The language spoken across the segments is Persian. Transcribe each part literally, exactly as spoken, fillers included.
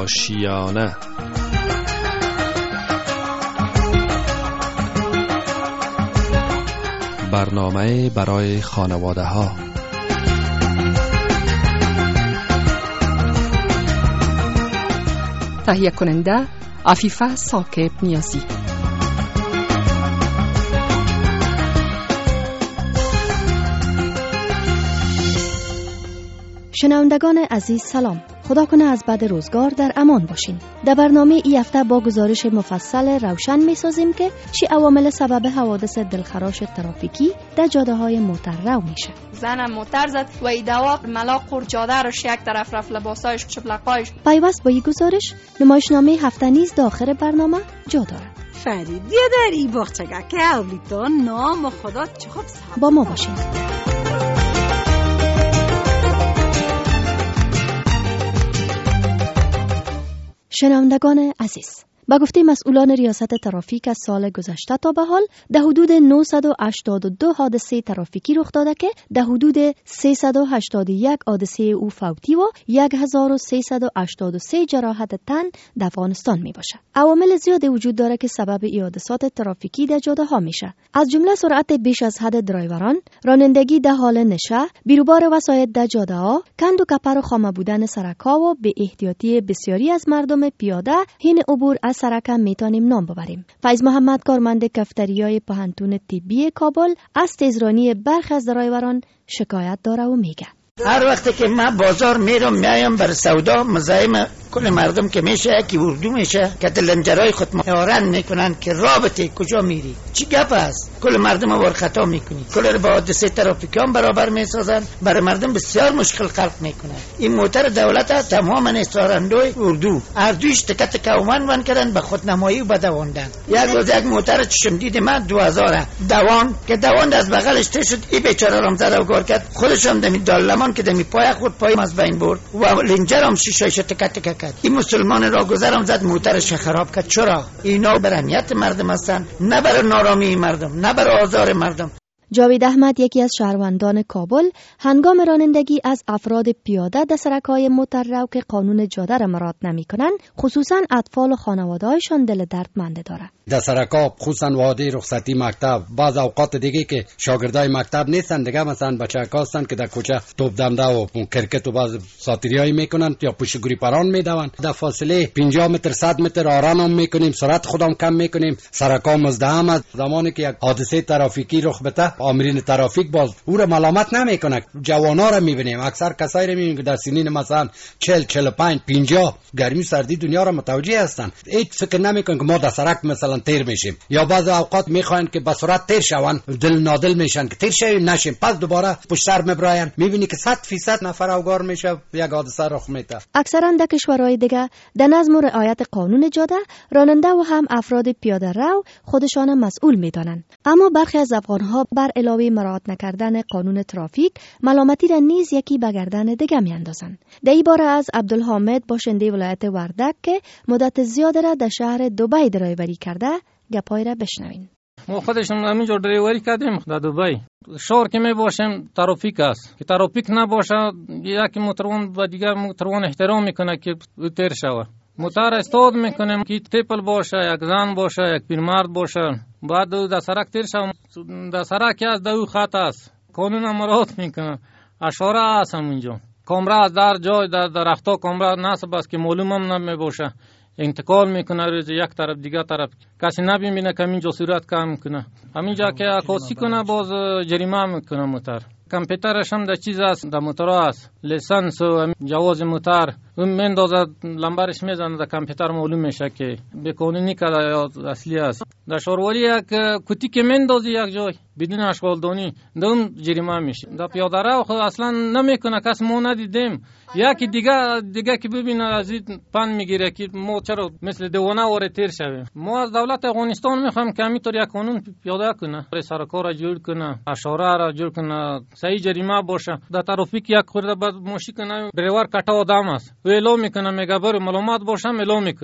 آشیانه. برنامه برای خانواده ها. تهیه کننده عفیفه ثاقب نیازی. شنوندگان عزیز سلام. خدا کنه از بعد روزگار در امان باشین. در برنامه ای هفته با گزارش مفصل روشن می سازیم که چی عوامل سبب حوادث دلخراش ترافیکی در جاده های موتر رو میشه. زنم موتر زد و ای دواق ملاق جاده رو یک طرف رفت، لباسایش شبلقایش. پیوست با این گزارش نمایشنامه هفته نیز داخل برنامه جا دارد. فریدیه در ای باغچگه که اولیتان نام خدا چه خوب صحب. با ما باشین. شنوندگان عزیز، با گفته مسئولان ریاست ترافیک از سال گذشته تا به حال در حدود نهصد و هشتاد و دو حادثه ترافیکی رخ داده که در حدود سیصد و هشتاد و یک حادثه او فوتی و هزار و سیصد و هشتاد و سه جراحت تن در افغانستان می باشه. عوامل زیادی وجود داره که سبب این حادثات ترافیکی در جاده ها میشه. از جمله سرعت بیش از حد درایوران، رانندگی در حال نشه، بیروبار وسایط در جاده ها، کند و کپر و خامه بودن سرک‌ها و بی احتیاطی بسیاری از مردم پیاده حین عبور از سرکم میتونیم نام ببریم. فیض محمد کارمند کافتریای پهنتون طبی کابل از تیزرانی برخی از درایوران شکایت داره و میگه هر وقتی که من بازار میرم میایم بر سودا مزاحم کل مردم که میشه که اردو میشه که دلنجرای خود مهارن میکنن که رابطه کجا میری چی گپ است، کل مردم وار خطا میکنی، کل با حادثه ترافیکی هم برابر میسازن، برای مردم بسیار مشکل خلق میکنن. این موتر دولت تماما استارندوی اردو اردویش تکت کومن ون کردن به خودنمایی و بدواندن. یک روز یک موتر چشم دید من دو هزار دوان که دوان از بغلش ته شد، این بیچاره رام زد و گار کرد، خودش هم دمی دالمان که دمی پای خود پای از بین برد و لنجر هم شیشه‌اش تکت تکت. این مسلمان را گذرم زد موترش خراب کرد. چرا؟ اینا بر امنیت مردم هستن، نه بر نارامی مردم، نه بر آزار مردم. جاوید احمد یکی از شهروندان کابل هنگام رانندگی از افراد پیاده در سرک‌های موتر که قانون جاده را مراعات نمی‌کنند، خصوصا اطفال و خانواده‌هایشان دل دردمند دارد. در سرک‌ها خصوصا وادی رخصتی مکتب، بعض اوقات دیگه که شاگردای مکتب نیستن دیگه، مثلا بچه‌ها هستن که در کوچه توپ دنده و کرکت و بعض ساتیریایی میکنن یا پشتگوری پران میدون. در فاصله پنجاه متر صد متر آرام میکنیم، سرعت خودم کم میکنیم. سرک‌ها مزدحم است. زمانی که یک حادثه ترافیکی رخ بده آمرین ترافیک باز او را ملامت نمیکنه. جوانا را میبینیم، اکثر کسایی را میبینیم که در سنین مثلا چهل چهل و پنج پنجاه گرمی سردی دنیا را متوجه هستن، هیچ فکر نمیکنن که ما در سرک مثلا تیر میشیم، یا بعض اوقات میخواین که به سرعت تیر شون، دل نادل میشن که تیر شویم نشیم، پس دوباره پشت سر میبراین، میبینی که صد فیصد نفر اوگار میشه، یک حادثه رخ میده. اکثرا در کشورهای دیگه در نظم و رعایت قانون جاده راننده و هم افراد پیاده رو خودشان مسئول میدانند، اما برخی از افغانها بر علاوه مراعات نکردن قانون ترافیک ملامتی را نیز یکی به گردن دیگه میاندازند. در این باره از عبدالحامد باشنده ولایت وردک که مدت زیاد را در شهر دبی درایوری کرده گپای را بشنوین. ما خودشون همینجور درایوری کردیم در دبی. شهر که می باشیم ترافیک است، که ترافیک نباشه یکی موترون و دیگر موترون احترام میکنه که تیر شوه. موتر استاد میکنیم که تیپل باشه، یک زن باشه، یک پیرمرد باشه، بعد در سرک تیر شوه. در سرک از دو خط است، قانون مراعات میکنه، اشاره است همونجا. کامرا از در جای در درختا کامرا نصب است که معلوم هم نمیباشه، انتقال میکنه روز یک طرف دیگه طرف، کسی نبینه که همینجا صورت کم کنه، همینجا که عکاسی کنه باز جریمه میکنه موتر. کامپیوترش هم در چیز است، در موتر است، لیسنس و جواز موتر اون میندازه لمبرش میزنه، در کامپیوتر معلوم میشه که به قانونی که یا اصلی است. در شهرواری یک کتی که میندازی یک جای بدون اشغالدانی دوم جریمه میشه. در پیاده رو خود اصلا نمیکنه، کس ما ندیدیم. یکی دیگه دیگه که ببینه از این پن میگیره که ما چرا مثل دیوانه واره تیر شویم. ما از دولت افغانستان میخوایم که همینطور یک قانون پیاده کنه، سرکار را جور کنه، اشاره را جور کنه، صحیح جریمه باشه. در ترافیک یک خورده بعد ماشین کنه بریور کټا آدم است و اعلام میکنه، میگه برو معلومات باشه اعلام میکنه.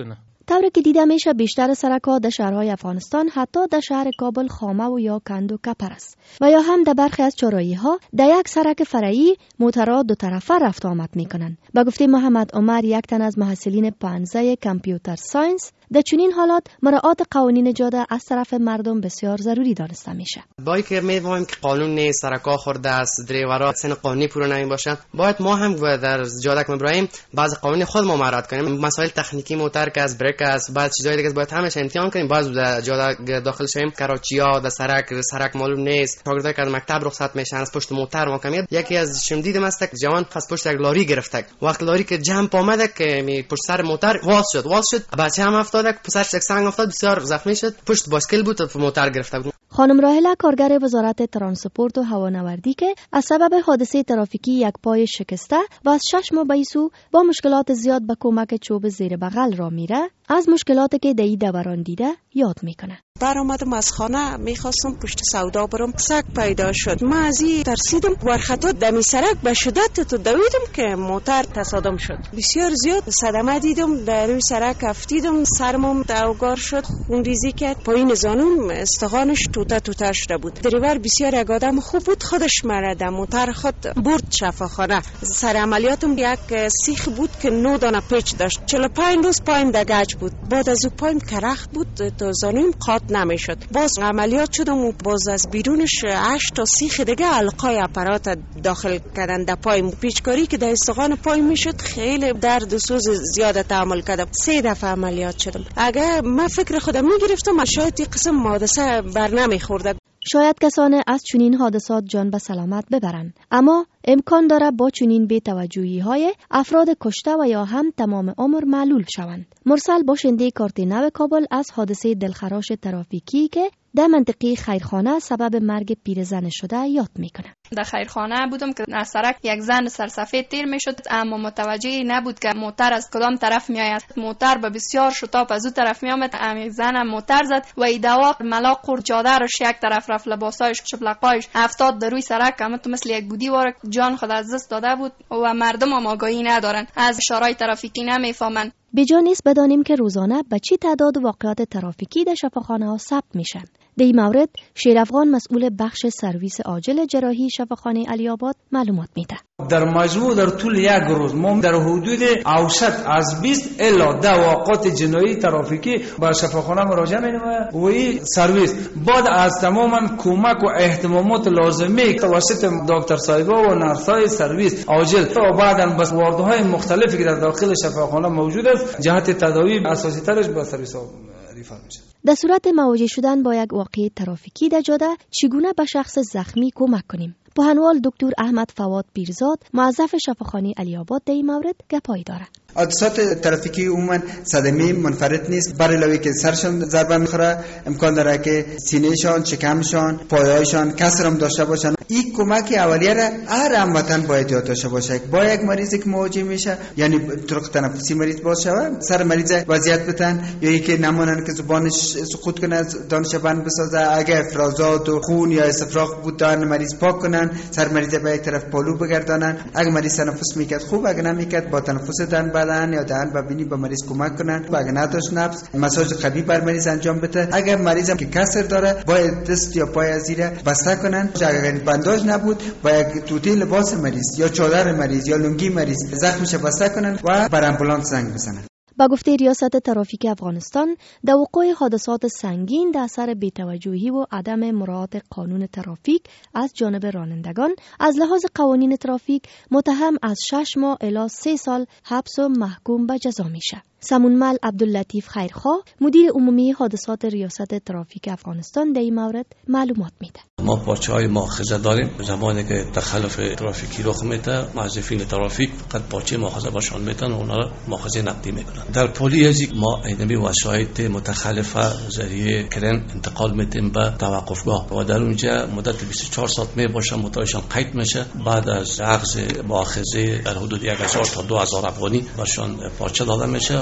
طوری که دیده میشه بیشتر سرک‌ها در شهرهای افغانستان حتی در شهر کابل خامه و یا کند و کپر است و یا هم در برخی از چهارراهی‌ها در یک سرک فرعی موترها دو طرفه رفت آمد میکنند. به گفته محمد عمر، یک تن از محصلین پانزده کامپیوتر ساینس، در چنین حالات مراعات قوانین جاده از طرف مردم بسیار ضروری دانسته میشه. با که می‌فهمیم که قانون نیست، سرکا خورده است، دریورا سن قانونی پورا نمی باشن، باید ما هم در جاده که می‌برایم بعض قوانین خود ما مراعات کنیم. مسائل تکنیکی موتر که از بریک است، بعض چیزای دیگه باید همش امتحان کنیم. باز در جاده داخل شیم کراچیا در سرک سرک معلوم نیست. شاگردای که از مکتب رخصت میشن از پشت موتر ما کمیت. یکی از شم دیدم است که جوان از پشت یک لاری گرفته. وقت لاری که جمپ آمده که می پشت سر موتر واس شد واس شد بچه هم افتاد، پسرش یک سنگ افتاد، بسیار زخمی شد، پشت باسکل بود و موتر گرفته بود. خانم راهله کارگر وزارت ترانسپورت و هوانوردی که از سبب حادثه ترافیکی یک پای شکسته و از شش ماه به سو با مشکلات زیاد به کمک چوب زیر بغل را میره، از مشکلاتی که در این دوران دیده یاد میکنه. برآمدم از خانه میخواستم پشت سودا برم، سگ پیدا شد. من از این ترسیدم، ورخطا دمی سرک به شدت تو دویدم که موتر تصادم شد. بسیار زیاد صدمه دیدم، در روی سرک افتیدم، سرمم دوگار شد، خونریزی کرد، پایین زانوم استخوانش توته توته شده بود. دریور بسیار یک آدم خوب بود، خودش مرا در موتر خود برد شفاخانه. سر عملیاتم یک سیخ بود که نه دانه پیچ داشت. چهل و پنج روز پایم در گچ بود. بعد از او پایم کرخت بود، تا زانوم قاط نمیشد. باز عملیات شدم و باز از بیرونش هشت تا سیخ دیگه علقای اپرات داخل کردن در پایم. پیچکاری که در استخوان پایم میشد خیلی درد و سوز زیاد تحمل کردم. سه دفعه عملیات شدم. اگه من فکر خودم میگرفتم شاید این قسم حادثه بر نمیخورد. شاید کسانه از چنین حادثات جان به سلامت ببرند، اما امکان داره با چنین بی‌توجهی های افراد کشته و یا هم تمام عمر معلول شوند. مرسل باشنده کارت نو کابل از حادثه دلخراش ترافیکی که در منطقه خیرخانه سبب مرگ پیرزن شده یاد میکنه. در خیرخانه بودم که از سرک یک زن سرسفید تیر میشد، اما متوجه نبود که موتر از کدام طرف میآید. موتر به بسیار شتاب از او طرف میآمد. امی زن موتر زد و ایدوا ملاق قور جاده روش یک طرف رفت، لباسایش شبلقایش افتاد در روی سرک. اما تو مثل یک بودی واره جان خود از دست داده بود و مردم هم آگاهی ندارن، از اشارات ترافیکی نمیفهمن. بجا نیست بدانیم که روزانه به چی تعداد واقعات ترافیکی در شفاخانه ها ثبت میشن. در این مورد شیرافغان مسئول بخش سرویس عاجل جراحی شفاخانه علی آباد معلومات میده. در مجموع در طول یک روز ما در حدود اوسط از بیست الی ده واقعات جنایی ترافیکی به شفاخانه مراجعه می‌نماید و این سرویس بعد از تماما کمک و اهتمامات لازمی توسط دکتر صاحبا و نرس‌های سرویس عاجل و بعداً بس واردهای مختلفی که در داخل شفاخانه موجود است جهت تداوی اساسی ترش به سرویس ریفر میشه. در صورت مواجه شدن با یک واقعه ترافیکی در جاده چگونه به شخص زخمی کمک کنیم؟ پهنوال دکتر احمد فواد پیرزاد موظف شفاخانه علی آباد در این مورد گپایی دارد. حادثات ترافیکی عموما صدمه منفرد نیست، بر علاوه که سرشان ضربه میخوره امکان داره که سینهشان، شکمشان، پایهایشان کسر هم داشته باشن. این کمک اولیه را هر هموطن باید یاد داشته باشه. با یک مریضی که مواجه میشه، یعنی طرق تنفسی مریض باشه، سر مریض وضعیت بتن یا اینکه نمونن که زبانش سقوط کنه، دانش بند بسازه، اگر افرازات و خون یا استفراغ بود دهن مریض پاک کنن، سر مریض به یک طرف پالو بگردانن. اگر مریض تنفس میکرد خوب، اگر نمیکرد با تنفس دهن بدن یا دهن ببینی به مریض کمک کنن. اگر نداشت نبض مساج قوی بر مریض انجام بده. اگر مریض که کسر داره باید دست یا پای زیر بسته کنن. اگر بنداج نبود با یک توتی لباس مریض یا چادر مریض یا لنگی مریض زخمش بسته کنن و بر آمبولانس زنگ بزنن. با گفته ریاست ترافیک افغانستان، در وقوع حادثات سنگین در اثر بی‌توجهی و عدم مراعات قانون ترافیک از جانب رانندگان از لحاظ قوانین ترافیک متهم از شش ماه الی سه سال حبس و محکوم به جزا میشه. سمونمل عبداللطیف خیرخواه مدیر عمومی حادثات ریاست ترافیک افغانستان در این مورد معلومات میده. ما پارچه های مؤاخذه داریم. زمانی که تخلف ترافیکی رخ میده موظفین ترافیک فقط پارچه مؤاخذه باشون میدن و اونا را مؤاخذه نقدی میکنن. در پلیس ما اینمی وسایط متخلفه ذریعه کرن انتقال میدیم به توقفگاه و در اونجا مدت بیست و چهار ساعت می باشه، موتورشان قید میشه. بعد از اخذ مؤاخذه در حدود یک هزار تا دو هزار افغانی باشون پارچه داده میشه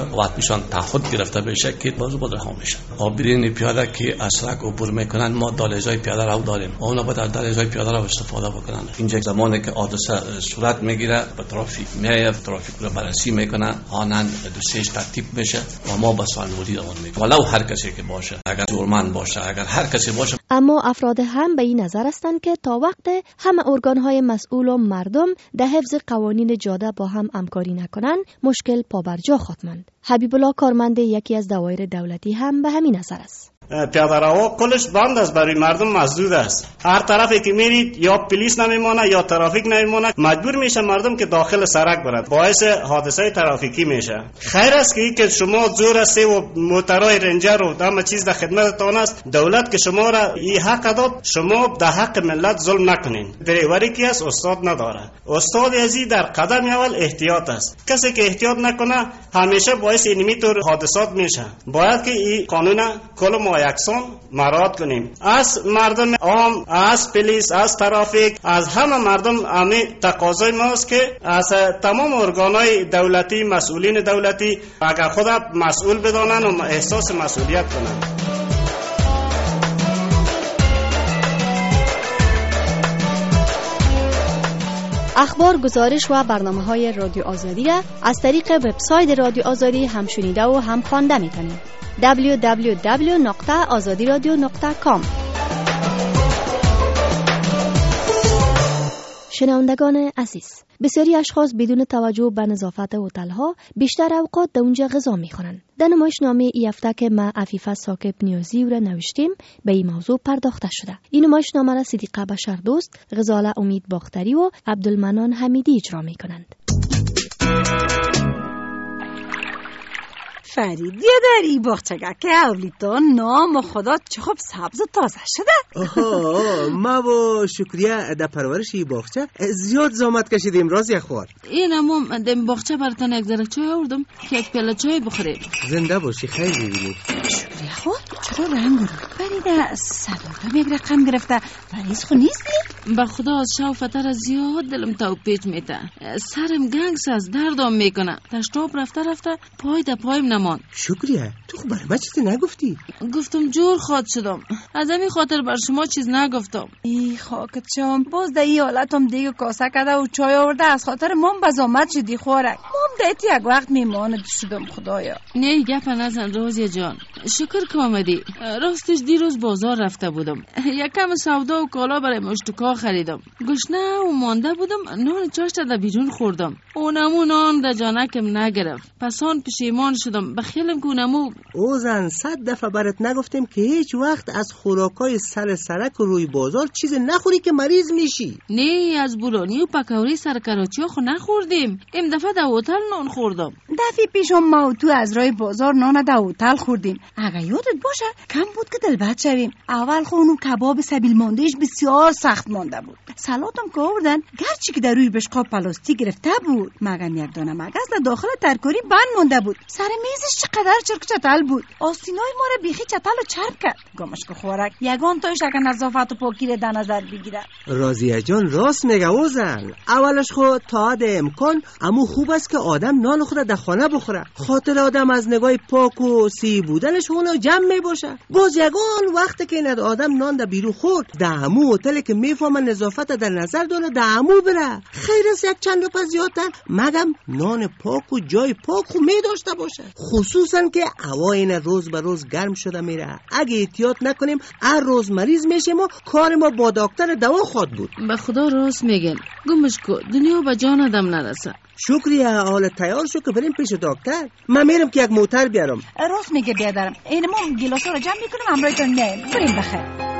وقت میشن تعهد گرفته بشه که باز باز رها میشن. آبرین پیاده که از سرک عبور میکنن ما دالجای پیاده رو داریم، اونا باید از دالجای پیاده رو استفاده بکنن. اینجا زمانی که حادثه صورت میگیره به ترافیک میاد، ترافیک رو بررسی میکنه، آنن دوسیش ترتیب میشه و ما به سوالوری روان میکنیم. ولو هر کسی که باشه، اگر جرمان باشه، اگر هر کسی باشه. اما افراد هم به این نظر هستند که تا وقت همه ارگان‌های مسئول و مردم در حفظ قوانین جاده با هم همکاری نکنند، مشکل پابرجا خواهد ماند. حبیب الله کارمند یکی از دوایر دولتی هم به همین نظر است. پیاده رو کلش بند است، برای مردم مسدود است. هر طرفی که میرید یا پلیس نمیمونه یا ترافیک نمیمونه، مجبور میشه مردم که داخل سرک برد، باعث حادثه ترافیکی میشه. خیر است که که شما زور است و موترهای رنجر و همه چیز در خدمتتان است. دولت که شما را این حق داد، شما در حق ملت ظلم نکنین. دریوری کی است استاد نداره. استاد ازی در قدم اول احتیاط است. کسی که احتیاط نکنه همیشه باعث اینمی طور حادثات میشه. باید که این قانون کل ما یکسان مراعات کنیم. از مردم عام، از پلیس، از ترافیک، از همه مردم همه تقاضای ماست که از تمام ارگانهای دولتی، مسئولین دولتی اگر خود مسئول بدانن و احساس مسئولیت کنن. اخبار، گزارش و برنامه‌های رادیو آزادی را از طریق وبسایت رادیو آزادی هم شنیده و هم خوانده می‌تونید. دبلیو دبلیو دبلیو نقطه آزادی رادیو نقطه کام. شنوندگان عزیز، بسیاری اشخاص بدون توجه به نظافت هتل‌ها بیشتر اوقات در اونجا غذا می‌خورند. در نمایشنامه ای هفته که ما عفیفه ساکب نیازی را نوشتیم به این موضوع پرداخته شده. این نمایشنامه را صدیقه بشردوست، غزاله امید باختری و عبدالمنان حمیدی اجرا می‌کنند. فرید یه در ای باغچگه که اولیتان نام خدا چه خوب سبز و تازه شده. آها ما و شکریه در پرورش ای باغچه زیاد زحمت کشیدیم. راضی خور این امام در باغچه براتون یک ذره چای آوردم که یک پیاله چای بخوریم. زنده باشی، خیلی ببینی. شکریه خور چرا رنگ رو فرید صداقم یک رقم گرفته مریض خو نیستی؟ به خدا از شوفتر زیاد دلم تو پیچ میته، سرم گنگس از دردم میکنه، تشتاب رفته رفته پای در پایم نمان. شکریه تو خب برای من چیزی نگفتی؟ گفتم جور خواد شدم، از همین خاطر بر شما چیز نگفتم. ای خاکت شم، باز در این حالتم دیگه کاسه کرده و چای آورده از خاطر مام بزامت شدی خورک. مام دیتی یک وقت میماند شدم خدایا. نه گپ نزن رازی جان، شکر که آمدی. راستش دیروز بازار رفته بودم، یکم سودا و کالا برای مشتکا خریدم. گشنه و مانده بودم، نان چاشت در بیرون خوردم، اونمو نان در جانکم نگرفت. پسان پشیمان شدم، بخیلم که اونمو. او زن صد دفعه برات نگفتیم که هیچ وقت از خوراکای سر سرک و روی بازار چیز نخوری که مریض میشی. نه از بولانی و پکوری سر کراچی خو نخوردیم، این دفعه در هتل نان خوردم. دفعه پیشم ما و تو از رای بازار نان در هتل خوردیم. اگه یادت باشه کم بود که دلبد شویم. اول خو اونو کباب سبیل ماندهش بسیار سخت مانده بود. سلاتم که آوردن گرچه که در روی بشقاب پلاستیک گرفته بود، مگم یک دانه مگس در داخل ترکاری بند مانده بود. سر میزش چقدر چرک چتل بود، آستینای ما را بیخی چتل و چرب کرد. گمش که خورک یگان تایش اگه نظافت و پاکی را در نظر بگیره. راضیه جان راست میگه او زن. اولش خود تا حد امکان امو خوب است که آدم نان خود در خانه بخوره، خاطر آدم از نگاه پاک و سی بودنش اونو جمع میباشه. باز یگان وقتی که این آدم نان در بیرون خورد در همو هتل که میفهمه نظافت در نظر داره در همو بره. خیر است یک چند روپا زیادتر مگم نان پاک و جای پاک خو می داشته باشه، خصوصا که هوا این روز به روز گرم شده میره. اگه احتیاط نکنیم هر روز مریض میشیم و کار ما با دکتر دوا خواد بود. به خدا راست میگن، گمش کو دنیا به جان آدم نرسه. شکریه حال تیار شو که بریم پیش دکتر. من میرم که یک موتر بیارم. راست میگه بیادرم، این ما گلاسا رو جمع میکنم همراهتون میایم. بریم بخیر.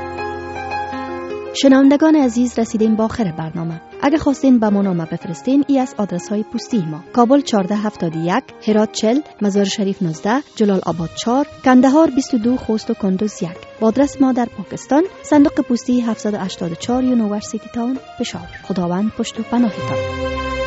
شنوندگان عزیز رسیدیم با آخر برنامه. اگه خواستین به ما نامه بفرستین ای از آدرس های پستی ما: کابل چهارده هفتاد و یک، هرات چهل، مزار شریف نوزده، جلال آباد چهار، کندهار بیست و دو، خوست و کندوز یک. با آدرس ما در پاکستان صندوق پستی هفتصد و هشتاد و چهار یونیورسیتی تاون پشاور. خداوند پشت و پناهتان.